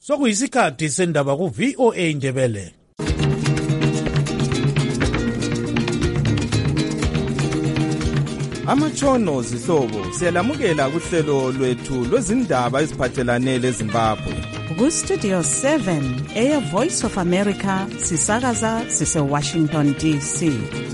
Sokuyisikhathi sendaba ku VOA Ndebele. Amatshono zihlobo siyalamukela kuhlelo lwethu lwezindaba eziphathelane leZimbabwe. Ku Studio 7 Air Voice of America sisakaza sise Washington DC.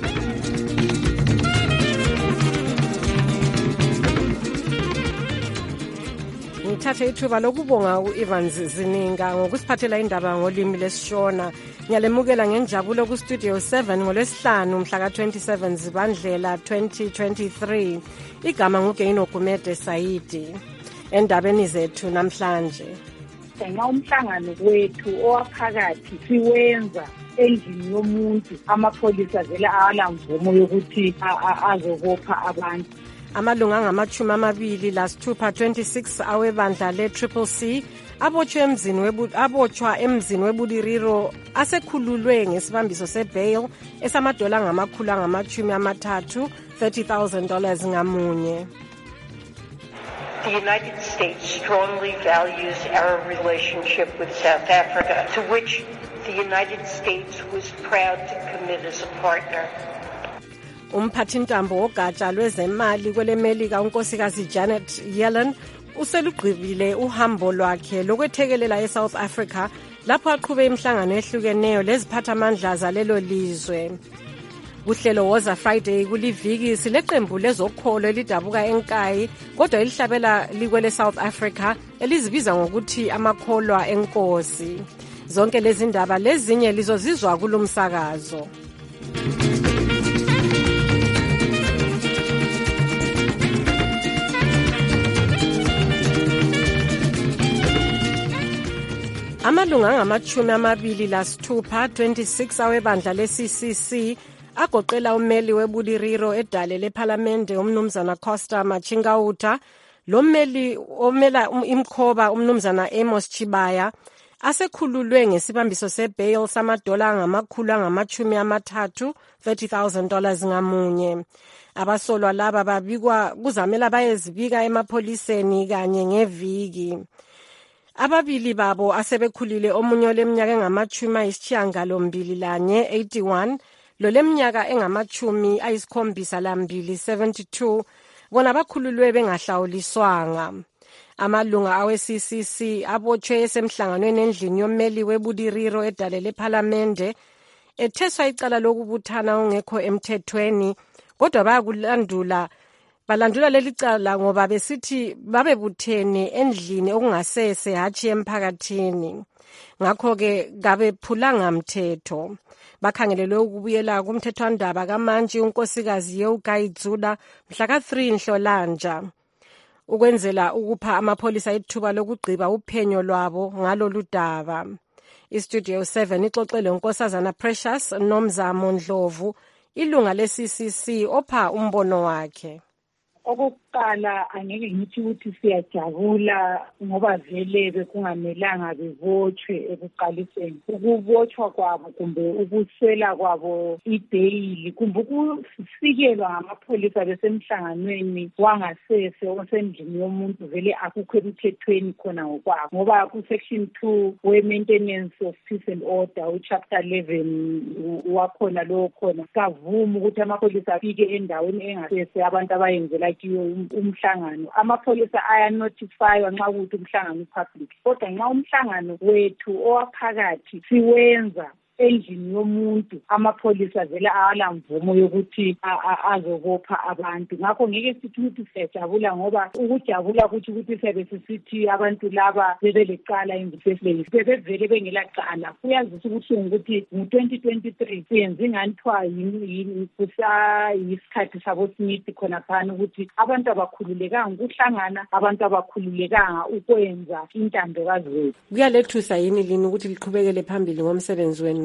Ngithathe ithuba lokubonga u-Evans Zininga ngokusiphathela indaba ngolimi lesishona. Ngiyalemukela ngenjabulo ku Studio 7 ngolwesihlanu mhla ka-27 Zibandlela 2023. Igama nguGeino Gumede Saidi. Endabeni zethu namhlanje. Nxa umhlangano wethu owaphakathi siwenza endlini yomuntu, amapholisa vele awalamvumo yokuthi azobopha abantu. Amalunga angama-26 26 awebandla le-CCC abotshwa emzini weBuliriro asekhululwe ngesibambiso sebail esamadola angama-30,000 $30,000 ngamunye. The United States strongly values our relationship with South Africa, to which the United States was proud to commit as a partner. Umphathintambo wogatsha lwezemali kwelemelika unkosikazi Janet Yellen uselugqibile uhambo lwakhe lokwethekelela eSouth Africa lapho aqhube imihlangano ehlukeneyo leziphathamandla zalelo lizwe. Kuhlelo Woza Friday kuliviki sileqembu lezokholo elidabuka enkayi kodwa elihlabela likwele South Africa elizibiza ngokuthi amakholwa enkosi. Zonke lezi ndaba lezinye lizozizwa kulomsakazo. Amalunga angama-26 26 awebandla le-CCC agoqela ummeli weBuliriro edale lephalamende umnumzana Costa Machingauta, lo mmeli omela imkhoba umnumzana Amos Chibaya asekhululwe ngesibambiso sebail samadola angama-30,000 $30,000 ngamunye. Abasolwa laba babikwa kuzamela bayezibika emapholiseni kanye ngeviki. Ababili babo asebekhulile, omunye leminyaka engama-81 81, lo leminyaka engama-72 72, bona bakhululwe bengahlawuliswanga. Amalunga awe-CCC abotshwe esemhlanganweni endlini yommeli weBuliriro edale lephalamende etheswa icala lokubuthana ongekho emthethweni, kodwa balandula leli cala ngoba besithi babebuthene endlini okungasese hatshi emphakathini. Ngakho-ke kabephulanga mthetho. Bakhangelelwe ukubuyela kumthethwandaba kamantshi unkosikazi Yeugaidzula mhla ka-3 Nhlolanja ukwenzela ukupha amapholisa ithuba lokugqiba uphenyo lwabo ngalolu daba. IStudio 7 ixoxele unkosazana Precious Nomzamo Ndlovu, ilunga le-CCC, opha umbono wakhe. Okokuqala angeke ngithi ukuthi siyajabula ngoba vele bekungamelanga bebotshwe ekuqaliseni. Ukubotshwa kwabo kumbe ukuswela kwabo ibeyili kumbe ukusikelwa ngamapholisa besemhlanganweni wangasese osendlini yomuntu vele akukho emthethweni khona ngokwabo, ngoba ku-Section 2 we-Maintenance of Peace and Order uchapter 11 wakhona lowo khona kavuma ukuthi amapholisa afike endaweni engasese abantu abayenzela kiyo umhlangano. Amapholisa ayanotifywa nxa ukuthi umhlangano upublic, kodwa nxa umhlangano wethu owaphakathi siwenza endlini yomuntu, amapholisa vele awalamvumo yokuthi azobopha abantu. Ngakho ngeke sithi ukuthi siyajabula ngoba ukujabula ukuthi siyabe sisithi abantu laba bebelecala in the first place, bebevele bengelacala. Kuyazisa ubuhlungu ukuthi ngo-2023 siyenze nganithwa yini kusayisikhathi sabo-Smith khona phana ukuthi abantu abakhululekanga ukuhlangana, abantu abakhululekanga ukwenza intandokazi wethu. Kuyalethusa yini lini ukuthi liqhubekele phambili ngomsebenzi wenu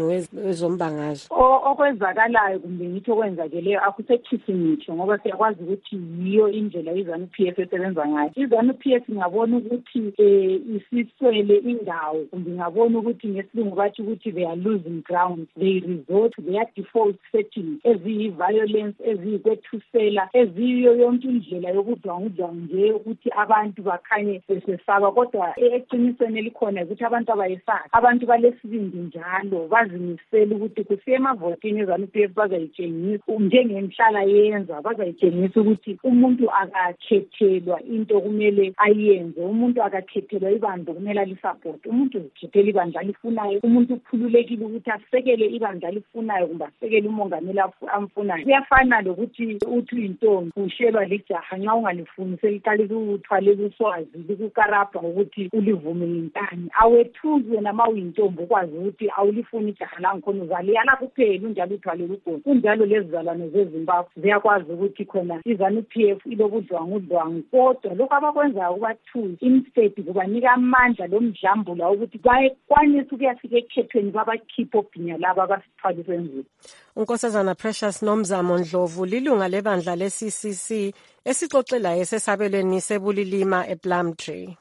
umnyango wezombangazwe. Okwenzakalayo kumbe ngithi okwenzakeleyo akusethisi ngitsho ngoba siyakwazi ukuthi yiyo indlela iZANU-PF esebenza ngayo. iZANU-PF ngabona ukuthi isiswele indawo kumbe ngabona ukuthi ngesilungu bathi ukuthi they are losing ground, they resort to their default settings eziyi-violence, eziyikwethusela, eziyo yonke indlela yokudlwangudlwa nje ukuthi abantu bakhanye besesaba. Kodwa eqinisweni elikhona ukuthi abantu abayesazi, abantu balesibindi njalo bazimisela ukuthi kusiye emavotini iZANU-PF bazayitshengisa njengenhlala yenza, bazayitshengisa ukuthi umuntu akakhethelwa into kumele ayenze, umuntu akakhethelwa ibandla kumele alisapoti, umuntu uzikhethela ibandla alifunayo, umuntu ukhululekile ukuthi asekele ibandla alifunayo kumbe asekele umongameli amfunayo. Kuyafana lokuthi uthi uyintombi ushelwa lijaha nxa ungalifuni seliqalisa ukuthwalela uswazi likukarabha ukuthi ulivume ngintani. Awethuzwe nama uyintombi ukwazi ukuthi awulifuni ijaha langikhona uzaliyala kuphela unjalo uthwalela ugogo. Kunjalo lezizalwane zeZimbabwe ziyakwazi ukuthi khona iZANU-PF ilobudlwangudlwangu, kodwa lokho abakwenzayo kubathuza instead kubanika amandla lomdlambula ukuthi bayekwanisa ukuyafika ekhethweni babakhipha obhinya laba abasithwalisa enzima. uNkosazana Precious Nomzamo Ndlovu lilunga lebandla le-CCC esixoxelayo esesabelweni sebulilima ePlumtree.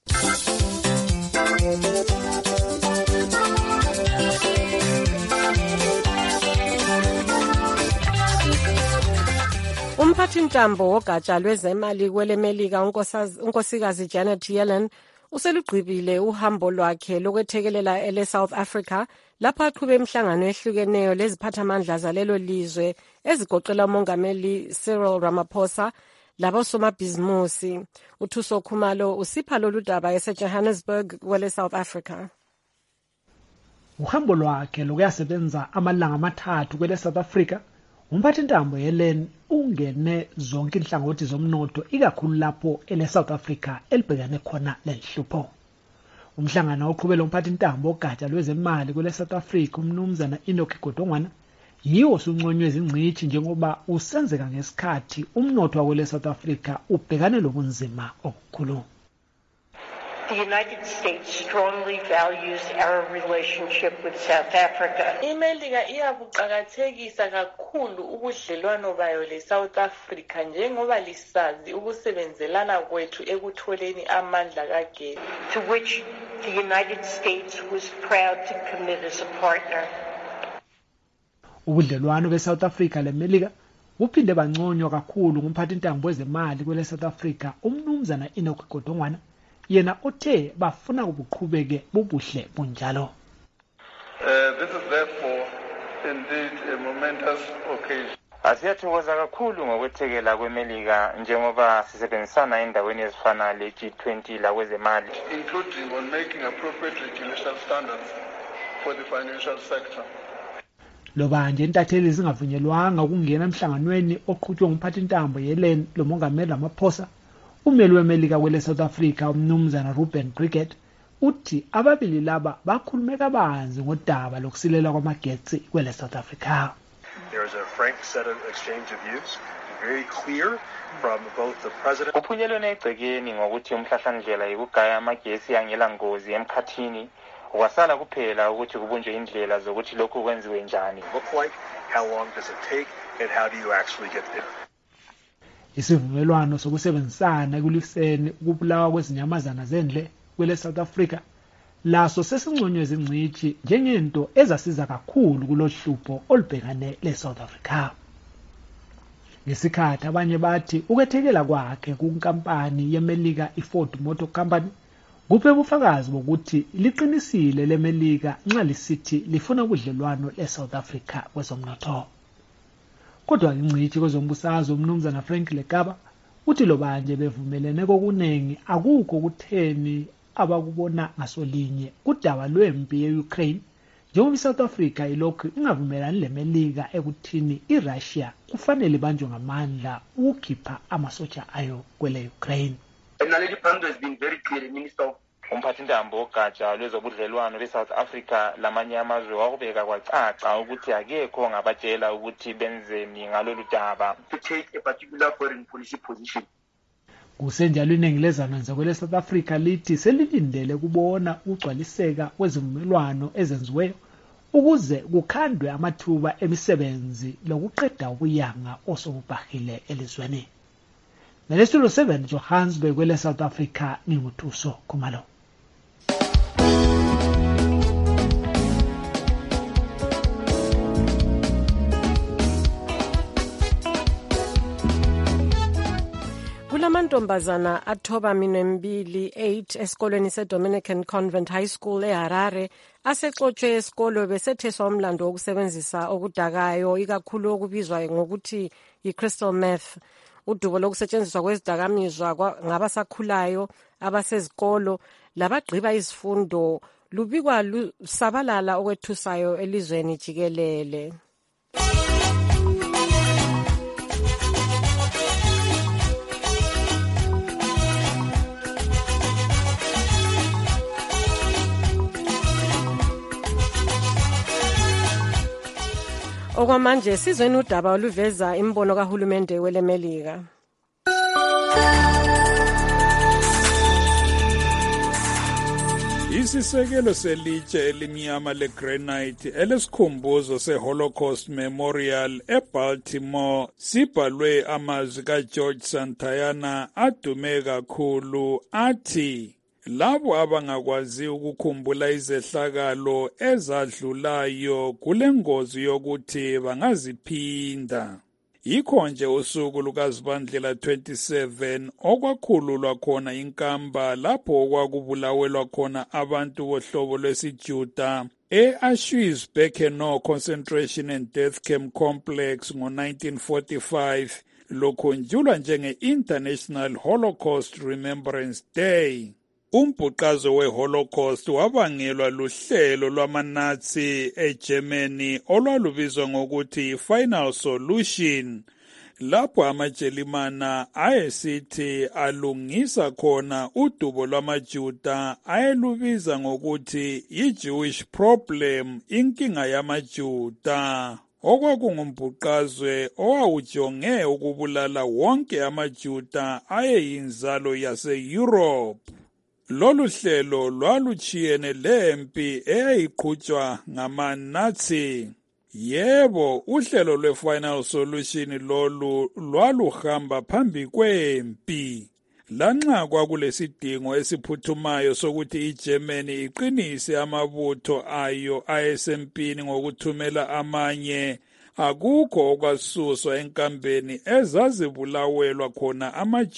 Umphathintambo wogatsha lwezemali kwelemelika unkosikazi Janet Yellen uselugqibile uhambo lwakhe lokwethekelela ele-South Africa lapho aqhube imihlangano ehlukeneyo leziphathamandla zalelo lizwe ezigoqela umongameli Cyril Ramaphosa labosomabhizimusi. uThuso Khumalo usipha lolu daba eseJohannesburg kwele-South Africa. Uhambo lwakhe lokuyasebenza amalanga amathathu kwele-South Africa, umphathintambo Yellen ungene zonke inhlangothi zomnotho ikakhulu lapho ele-South Africa elibhekane khona lenhlupho. Umhlangano oqhubela umphathintambo ogatsha lwezemali kwele-South Africa umnumzana Enoch Godongwana yiwo sunconywe zingcithi njengoba usenzeka ngesikhathi umnotho wakwele-South Africa ubhekane lobunzima obukhulu. The United States strongly values our relationship with South Africa. iMelika iyabuqakathekisa kakhulu ubudlelwano bayo le-South Africa njengoba lisazi ukusebenzelana kwethu ekutholeni amandla kagesi, to which the United States was proud to commit as a partner. Ubudlelwano be-South Africa leMelika buphinde banconywa kakhulu ngumphathintambo wezemali kwele-South Africa umnumzana Enoch Godongwana, yena othe bafuna ubuqhubeke bubuhle bunjalo. This is therefore indeed a momentous occasion. Asiyathokoza kakhulu ngokwethekela kweMelika njengoba sisebenzisana endaweni ezifana le-G20 lakwezemali, including on making appropriate regulatory standards for the financial sector. Loba nje intatheli zingavunyelwanga ukungena emhlanganweni oqhutshwe ngumphathintambo Yellen lomongameli Ramaphosa, umeli weMelika kwele-South Africa umnumzana Ruben Breguet uthi ababili laba bakhulume kabanzi ngodaba lokusilela kwamagetsi kwele-South Africa. There is a frank set of exchange of views, very clear from both the president. Kuphunyelwe egcekeni ngokuthi umhlahlandlela yokugaya amagesi yangela ngozi emkhathini, kwasala kuphela ukuthi kubunjwe indlela zokuthi lokhu kwenziwe njani. Look like, how long does it take, and how do you actually get there? Isivumelwano sokusebenzisana ekuliseni ukubulawa kwezinyamazana zendle kwele-South Africa laso sesinconywe zingcithi njengento ezasiza kakhulu kulohlupho olubhekane le-South Africa. Ngesikhathi abanye bathi ukwethekela kwakhe kunkampani yeMelika iFord Motor Company kuphe ubufakazi bokuthi liqinisile leMelika nxa lisithi lifuna ubudlelwano le-South Africa kwezomnotho. Kodwa ingcithi kwezombusazwe umnumzana Frank Lekaba uthi lobanje bevumelene kokunengi akukho kutheni abakubona ngasolinye kudaba lwempi ye-Ukraine njengoba iSouth Africa ilokhu ingavumelani leMelika ekuthini iRussia kufanele ibanjwe ngamandla ukukhipha amasotsha ayo kwele-Ukraine. has been very clear, Minister. Umphathintambo ogatsha lwezobudlelwano be-South Africa lamanye amazwe wakubeka kwacaca ukuthi akekho ngabatshela ukuthi benzeni ngalolu daba. To take a particular foreign policy position. Kusenjalo iningi lezanwenza kwele-South Africa lithi selilindele kubona ukugcwaliseka kwezivumelwano ezenziweyo ukuze kukhandwe amathuba emisebenzi lokuqeda ubuyanga osobubhahile elizweni. Ngelesitulo 7 Johannesburg kwele South Africa ninguThuso Khumalo. Kulamantombazana athoba minembili 8 esikolweni seDominican Convent High School eHarare asexotshwe esikolo besetheswa umlando wokusebenzisa okudakayo ikakhulu okubizwa ngokuthi yi-crystal meth. Udubo lokusetshenziswa kwezidakamizwa ngabasakhulayo abasezikolo labagqiba izifundo lubikwa lusabalala okwethusayo elizweni jikelele. Okwamanje sizweni udaba oluveza imbono kahulumende welemelika. Isisekelo selitshe elimnyama legranite elesikhumbuzo seHolocaust Memorial eBaltimore sibhalwe amazwi kaGeorge Santayana adume kakhulu athi labo abangakwazi ukukhumbula izehlakalo ezadlulayo kulengozi yokuthi bangaziphinda. Yikho nje usuku lukaZibandlela 27 okwakhululwa khona inkamba lapho okwakubulawelwa khona abantu bohlobo lwesiJuda e-Auschwitz-Birkenau Concentration and Death Camp Complex ngo-1945 lukhunjulwa njenge-International Holocaust Remembrance Day. Umbhuqazo we-Holocaust wabangelwa luhlelo lwamaNazi eGermany olwalubizwa ngokuthi Final Solution, lapho amaJelimana ayesithi alungisa khona udubo lwamaJuda ayelubiza ngokuthi yi-Jewish problem, inkinga yamaJuda. Okwakungumbhuqazwe owawujonge ukubulala wonke amaJuda ayeyinzalo yase-Europe. Lolu hlelo lwaluchiyene lempi eyayiqhutshwa ngamaNazi. Yebo, uhlelo lwe-Final Solution lolu lwaluhamba phambi kwempi. Lanxa kwakulesidingo esiphuthumayo sokuthi iGermany iqinise amabutho ayo ayesempini ngokuthumela amanye, akukho okwasuswa enkambeni ezazibulawelwa khona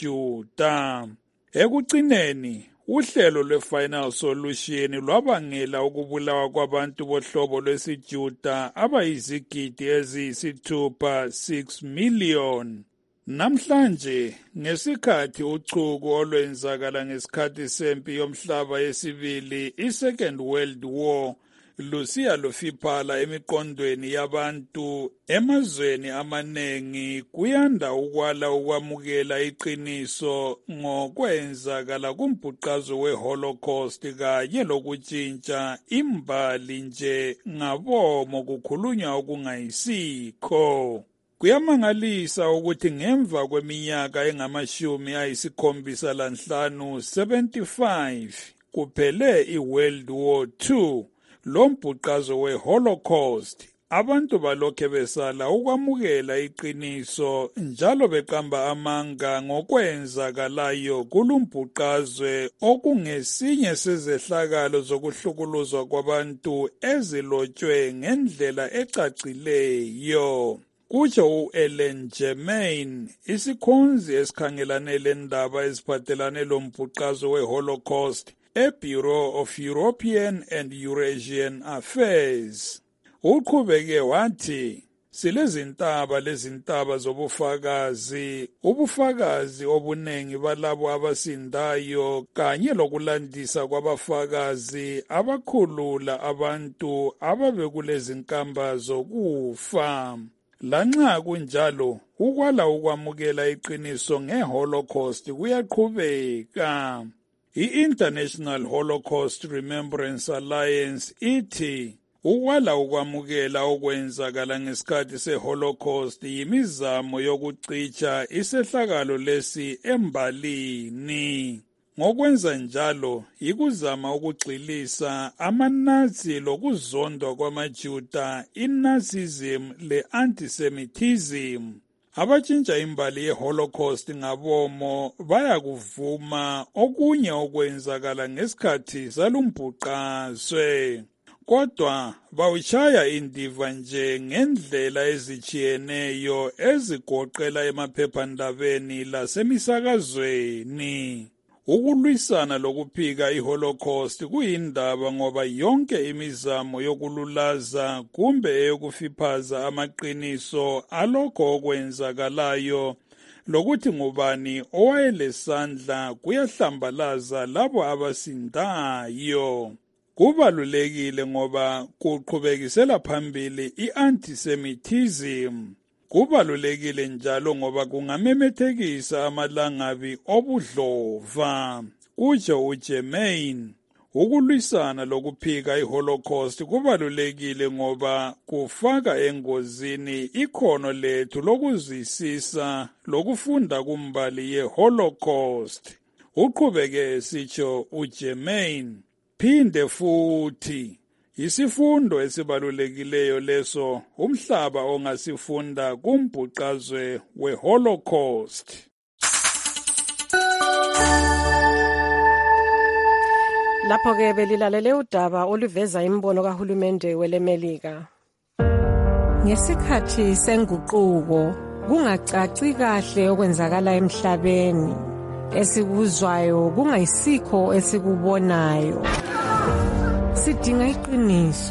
amaJuda. Ekugcineni uhlelo lwe-Final Solution lwabangela ukubulawa kwabantu bohlobo lwesiJuda abayizigidi eziyisithupha 6 million. Namhlanje ngesikhathi uchuku olwenzakala ngesikhathi sempi yomhlaba yesibili i-Second World War lusiya lufiphala emiqondweni yabantu emazweni amanengi, kuyanda ukwala ukwamukela iqiniso ngokwenzakala kumbhuqazo we-Holocaust kanye lokutshintsha imbali nje ngabomo kukhulunywa okungayisikho. Kuyamangalisa ukuthi ngemva kweminyaka engama-75 kuphele i-World War II lo mbhuqazo we-Holocaust, abantu balokhe besala ukwamukela iqiniso njalo beqamba amanga ngokwenzakalayo kulumbhuqazwe okungesinye sezehlakalo zokuhlukuluzwa kwabantu ezilotshwe ngendlela ecacileyo. Kutsho u-Ellen Germain, isikhonzi esikhangelane lendaba eziphathelane lombhuqazo we-Holocaust eBureau of European and Eurasian Affairs. Uqhubeke wathi, silezintaba zobufakazi, ubufakazi obunengi balabo abasindayo kanye lokulandisa kwabafakazi abakhulula abantu ababekulezinkamba zokufa. Lanxa kunjalo, ukwala ukwamukela iqiniso nge-Holocaust kuyaqhubeka. I-International Holocaust Remembrance Alliance ithi ukwala ukwamukela okwenzakala ngesikhathi se-Holocaust yimizamo yokucitsha isehlakalo lesi embalini. ngokwenza njalo ikuzama ukugxilisa amaNazi lokuzondwa kwamaJuda, iNazism le-antisemitism. Abatshintsha imbali ye-Holocaust ngabomo bayakuvuma okunye okwenzakala ngesikhathi salumbhuqazwe, kodwa bawushaya indiva nje ngendlela ezitshiyeneyo ezigoqela emaphephandabeni lasemisakazweni. Ukulwisana lokuphika iHolocaust kuyindaba ngoba yonke imizamo yokululaza kumbe eyokufiphaza amaqiniso alokho okwenzakalayo lokuthi ngubani owayelesandla kuyahlambalaza labo abasindayo. Kubalulekile ngoba kuqhubekisela phambili i-antisemitism. Kubalulekile njalo ngoba kungamemethekisa amalangabi obudlova. Kutsho uGermain, ukulwisana lokuphika iHolocaust kubalulekile ngoba kufaka engozini ikhono lethu lokuzwisisa lokufunda kumbali yeHolocaust. Uqhubeke esitsho uGermain. Phinde futhi, isifundo esibalulekileyo leso umhlaba ongasifunda kumbhuqazwe weHolocaust. Lapho-ke belilalele udaba oluveza imbono kahulumende welemelika. Ngesikhathi senguquko kungacaci kahle okwenzakala emhlabeni. Esikuzwayo kungayisikho esikubonayo. Sidinga iqiniso.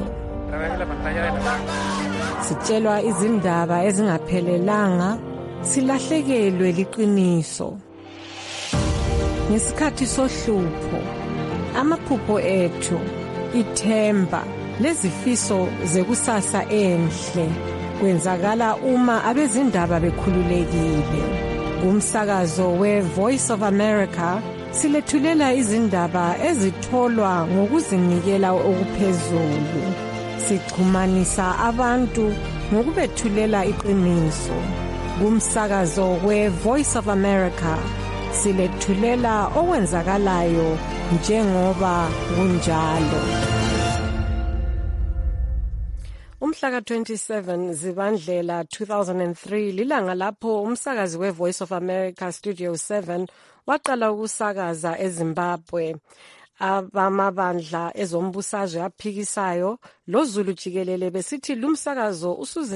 Sitshelwa izindaba ezingaphelelanga, silahlekelwe liqiniso. Ngesikhathi sohlupho, amaphupho ethu, ithemba, lezifiso zekusasa enhle kwenzakala uma abezindaba bekhululekile. Kumsakazo we-Voice of America silethulela izindaba ezitholwa ngokuzinikela okuphezulu. Sixhumanisa abantu ngokubethulela iqiniso. Kumsakazo we-Voice of America silethulela okwenzakalayo njengoba kunjalo. Umhlaka 27 Zibandlela 2003 lilanga lapho umsakazi we-Voice of America Studio 7 waqala ukusakaza eZimbabwe. Abamabandla ezombusazwe aphikisayo loZulu jikelele besithi lumsakazo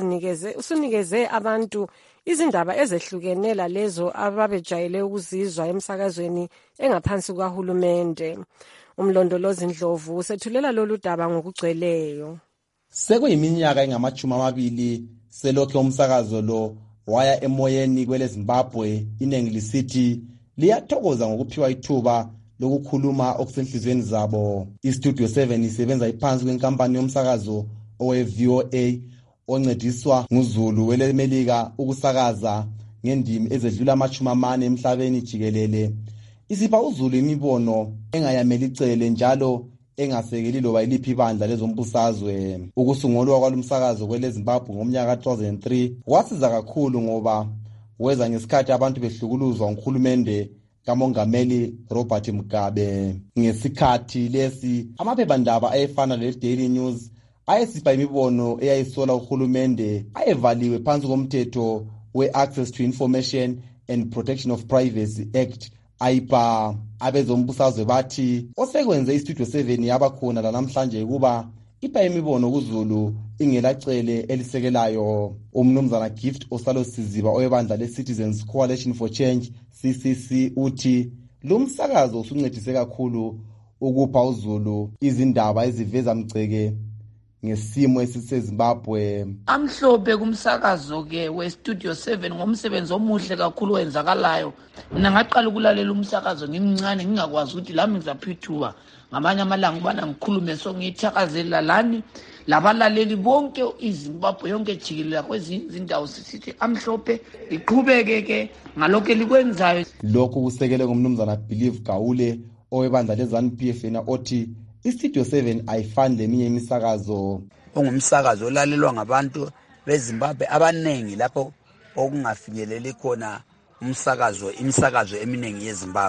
usunikeze abantu izindaba ezehlukenela lezo ababejayele ukuzizwa emsakazweni engaphansi kwahulumende. Umlondolozi Ndlovu usethulela lolu daba ngokugcweleyo. Sekuyiminyaka engama-20 selokho umsakazo lo waya emoyeni kwele Zimbabwe, inengi lisithi liyathokoza ngokuphiwa ithuba lokukhuluma okusenhlizweni zabo. iStudio 7 isebenza iphansi kwenkampani yomsakazo owe-VOA oncediswa nguZulu welemelika ukusakaza ngendimi ezedlula 40 emhlabeni jikelele. Isipha uZulu imibono engayameli icele njalo engasekeli loba iliphi ibandla lezombusazwe. Ukusungulwa kwalumsakazo kwele Zimbabwe ngomnyaka 2003 kwasiza kakhulu ngoba weza ngesikhathi abantu behlukuluzwa nguhulumende kamongameli Robert Mugabe. Ngesikhathi lesi amaphephandaba ayefana leDaily News ayesipha imibono eyayisola uhulumende ayevaliwe phansi komthetho we-Access to Information and Protection of Privacy Act AIPA. Abezombusazwe bathi osekwenze iStudio 7 yabakhona lanamhlanje kuba ipha imibono kuZulu ingelacele elisekelayo. Umnumzana Gift Osalo Siziba oyebandla leCitizens Coalition for Change CCC uthi lumsakazo usuncedise kakhulu ukupha uZulu izindaba eziveza mgceke ngesimo esiseZimbabwe. Amhlophe kumsakazo ke weStudio 7 ngomsebenzi omuhle kakhulu wenzakalayo. Mina ngaqala ukulalela umsakazo ngimncane ngingakwazi ukuthi lami ngizaphithuka ngamanye amalanga ubana ngikhulume so ngithakazela lani labalaleli bonke iZimbabwe yonke jikelele kwezindawo sisithi amhlophe iqhubeke ke ngalokho likwenzayo. Lokhu kusekele ngumnumzana Believe Gaule owebandla leZANU-PF othi iStudio 7 ayifani leminye imisakazo. Ungumsakazo olalelwa ngabantu beZimbabwe abanengi lapho okungafinyeleli khona imisakazo eminingi yeZimbabwe.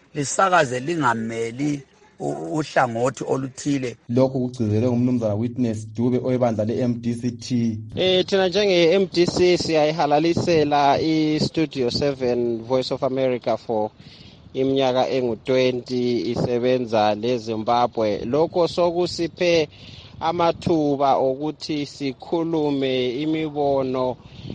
lisakaze lingameli uhlangothi oluthile. Lokho kugcizelwe ngumnumzana Witness Dube oyebandla le-MDCT. Thina njenge-MDC siyayihalalisela i-Studio 7 Voice of America for iminyaka engu-20 isebenza leZimbabwe. Lokho sokusiphe amathuba okuthi sikhulume imibono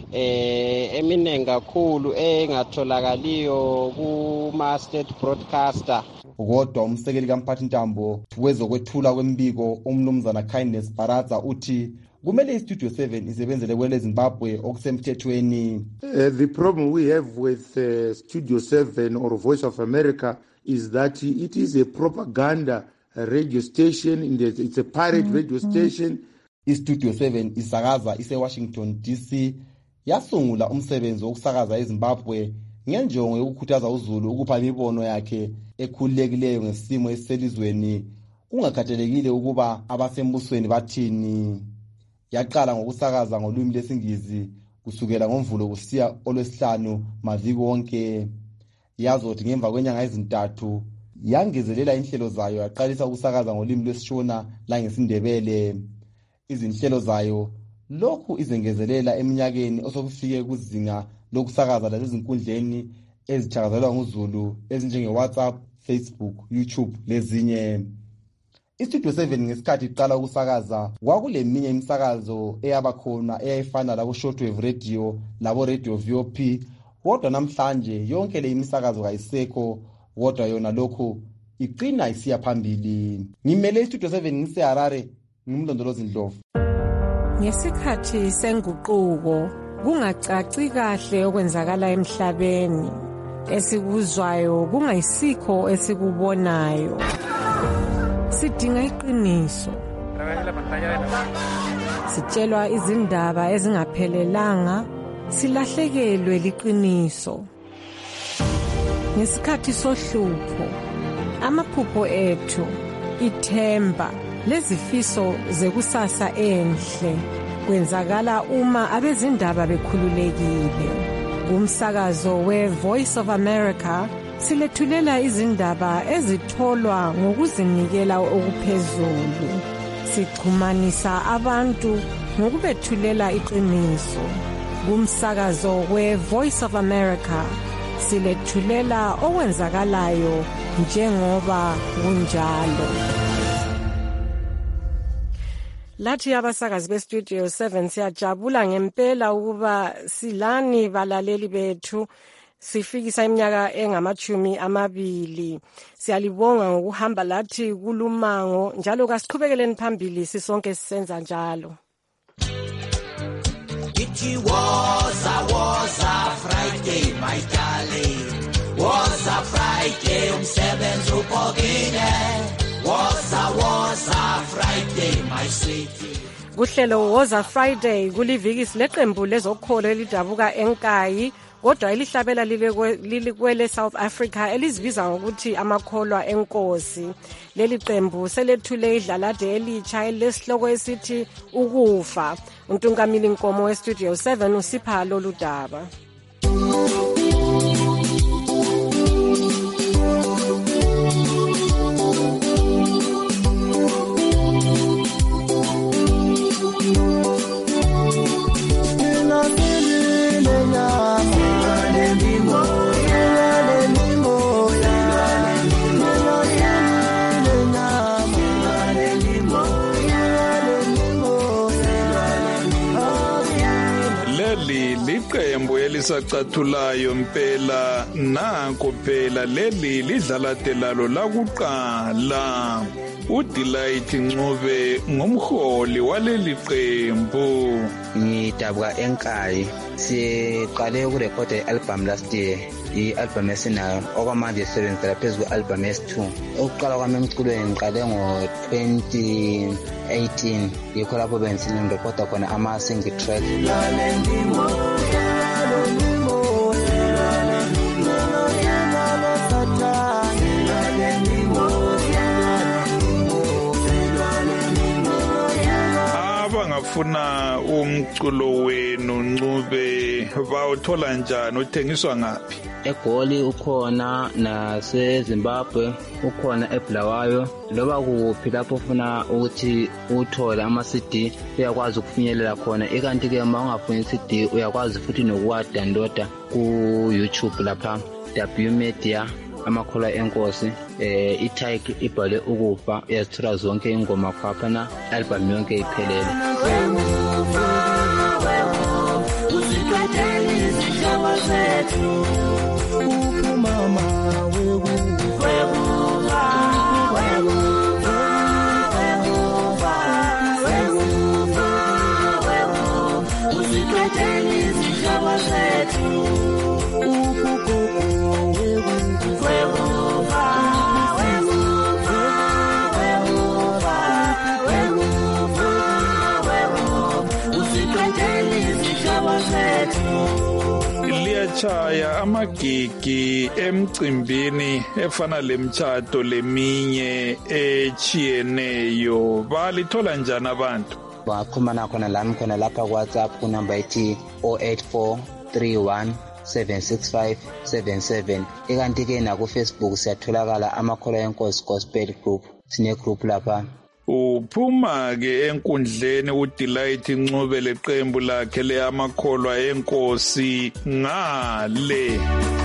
eminingi kakhulu engatholakaliyo kuma-state broadcaster. Kodwa umsekeli kaMphathintambo wezokwethula kwembiko umnumzana Kindness Baraza uthi kumele iStudio 7 isebenzele kwele Zimbabwe okusemthethweni. The problem we have with Studio 7 or Voice of America is that it is a propaganda radio station, it's a pirate radio station. iStudio 7 isakaza ise-Washington DC yasungula umsebenzi wokusakaza eZimbabwe ngenjongo yokukhuthaza uZulu ukupha imibono yakhe ekhululekileyo ngesimo esiselizweni kungakhathalekile ukuba abasembusweni bathini. Yaqala ngokusakaza ngolwimi lwesiNgisi kusukela ngoMvulo kusiya oLwesihlanu maviki wonke. Yazothi ngemva kwenyanga ezintathu yangezelela inhlelo zayo yaqalisa ukusakaza ngolimi lwesiShona langesiNdebele. Izinhlelo zayo lokhu izengezelela eminyakeni osokufike kuzinga lokusakaza lasezinkundleni ezithakazelwa nguZulu ezinjenge WhatsApp, Facebook, YouTube lezinye. iStudio 7 ngesikhathi iqala ukusakaza kwakuleminye imisakazo eyabakhona eyayifana labo shortwave radio labo radio VOP, kodwa namhlanje yonke le imisakazo kayisekho, kodwa yona lokho iqina isiya phambili. Ngimele iStudio 7 ngiseHarare, ngimlondolozi Ndlovu. Ngesikhathi senguquko kungacaci kahle okwenzakala emhlabeni, esikuzwayo kungayisikho esikubonayo. Sidinga iqiniso. Sitshelwa izindaba ezingaphelelanga, silahlekelwe liqiniso. Ngesikhathi sohlupho, amaphupho ethu, ithemba lezifiso zekusasa enhle kwenzakala uma abezindaba bekhululekile. Kumsakazo we-Voice of America silethulela izindaba ezitholwa ngokuzinikela okuphezulu. Sixhumanisa abantu ngokubethulela iqiniso. Kumsakazo we-Voice of America silethulela okwenzakalayo njengoba kunjalo. Lathi abasakazi beStudio 7 siyajabula ngempela ukuba silani balaleli bethu sifikisa iminyaka engama-20. Siyalibonga ngokuhamba lathi kulumango njalo kasiqhubekele phambili sisonke sisenza njalo. It was a Friday, my darling. Was a Friday, umsebenzi ubhokile. Was a Friday, my sweetie. Kuhlelo Woza Friday kuliviki leqembu lezokholo elidabuka eNkayi, kodwa elihlabela lilikwele South Africa elizibiza ngokuthi amakholwa enkosi. Leli qembu selethule idlalade elitsha elesihloko esithi ukufa. Untungamili Nkomo weStudio 7 usipha lolu daba. Liqembu elisacathulayo mpela nanko phela leli lidlalade lalo lakuqala. uDelight Ncube ngumholi waleli qembu. Ngidabuka eNkayi, siqale ukurekhoda i-album last year. I-album esinayo okwamanje sisebenzela phezu kwe-album yesi-2. Ukuqala kwami emculweni ngiqale ngo-2018, yikho lapho bengirekhoda khona ama-single track. bangafuna umculo wenu Ncube bawuthola njani, uthengiswa ngaphi? eGoli ukhona naseZimbabwe ukhona eBulawayo loba kuphi lapho ufuna ukuthi uthole ama-CD uyakwazi ukufinyelela khona. Ikanti ke uma ungafuni i-CD uyakwazi futhi nokuwadownloada ku-YouTube lapha W-Media amakholwa enkosi i-tag ibhale ukufa uyazithola zonke ingoma khapha na album yonke iphelele. Liyachaya amagigi emcimbini efana lemtshato leminye echiyeneyo, balithola njani abantu? Baqhumana khona lami khona lapha ku-WhatsApp kunamba ethi 08431765777. Ikanti-ke naku-Facebook siyatholakala amakholwa enkosi gospel group, sine-group lapha. Uphuma-ke enkundleni uDelight Ncube leqembu lakhe leyamakholwa enkosi ngale.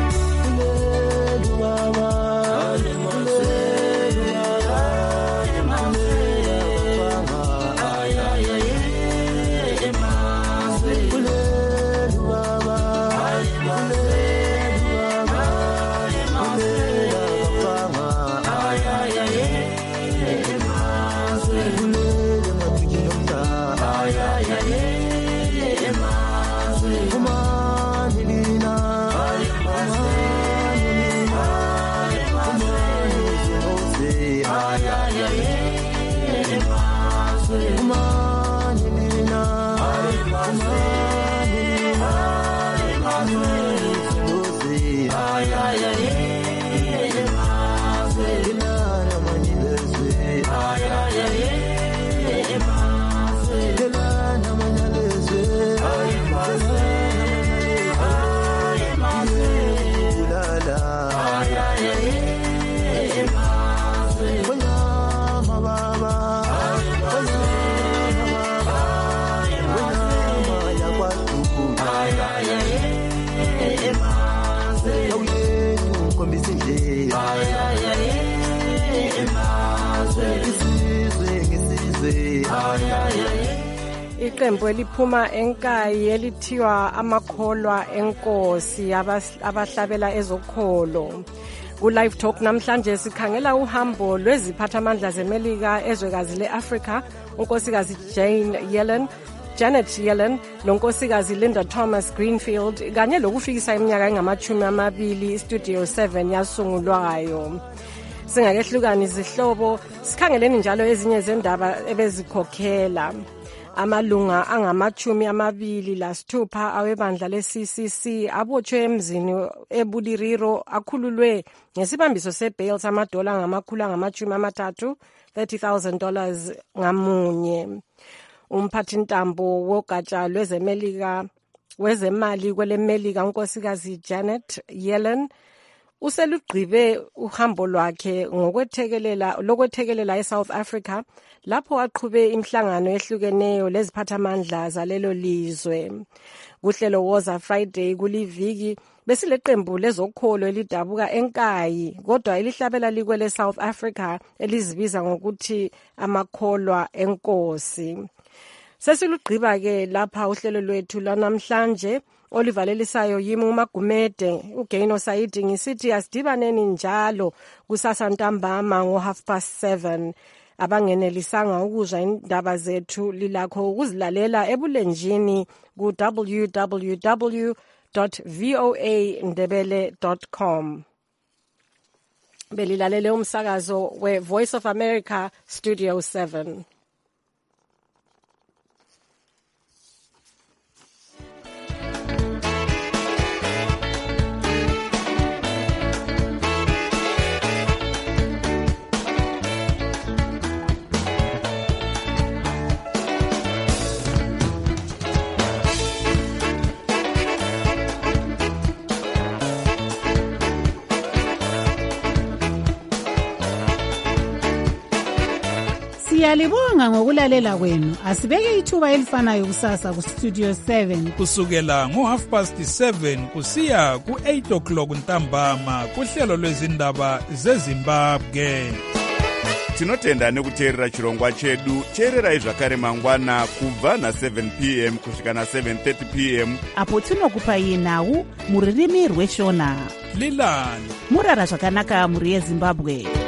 Iqembu eliphuma enkayi elithiwa amakholwa enkosi abahlabela ezokholo. Ku-Live Talk namhlanje sikhangela uhambo lweziphathamandla zeMelika ezwekazi le-Afrika, unkosikazi Janet Yellen nonkosikazi Linda Thomas Greenfield kanye lokufikisa iminyaka engama-20 iStudio 7 yasungulwayo. Singakehlukani izihlobo, sikhangeleni njalo ezinye zendaba ebezikhokhela. Amalunga angama-26 awebandla le-CCC abotshwe emzini eBuliriro akhululwe ngesibambiso sebail samadola angama-30,000 $30,000 ngamunye. Umphathintambo wogatsha wezemali kweleMelika unkosikazi Janet Yellen uselugqibe uhambo lwakhe lokwethekelela eSouth Africa lapho aqhube imihlangano ehlukeneyo leziphathamandla zalelo lizwe. Kuhlelo Woza Friday kuliviki besileqembu lezokholo elidabuka enkayi kodwa elihlabela likwele South Africa elizibiza ngokuthi amakholwa enkosi. Sesilugqiba-ke lapha uhlelo lwethu lwanamhlanje olivalelisayo yimi uMagumede uGaino Saidi ngisithi asidibaneni njalo kusasa ntambama ngo7:30. Abangenelisanga ukuzwa indaba zethu lilakho ukuzilalela ebulenjini ku www.voandebele.com. Belilalele umsakazo we-Voice of America Studio 7. Siyalibonga ngokulalela kwenu. Asibeke ithuba elifanayo kusasa ku Studio 7 kusukela ngo7:30 kusiya ku8 o'clock ntambama kuhlelo lwezindaba zeZimbabwe. Tinotenda nekuteerera chirongwa chedu. Teererai zvakare mangwana kubva na7 p.m. kusvika na7:30 p.m. apo tinokupai nhau muririmi rweshona. Lilani murara zvakanaka muri yeZimbabwe.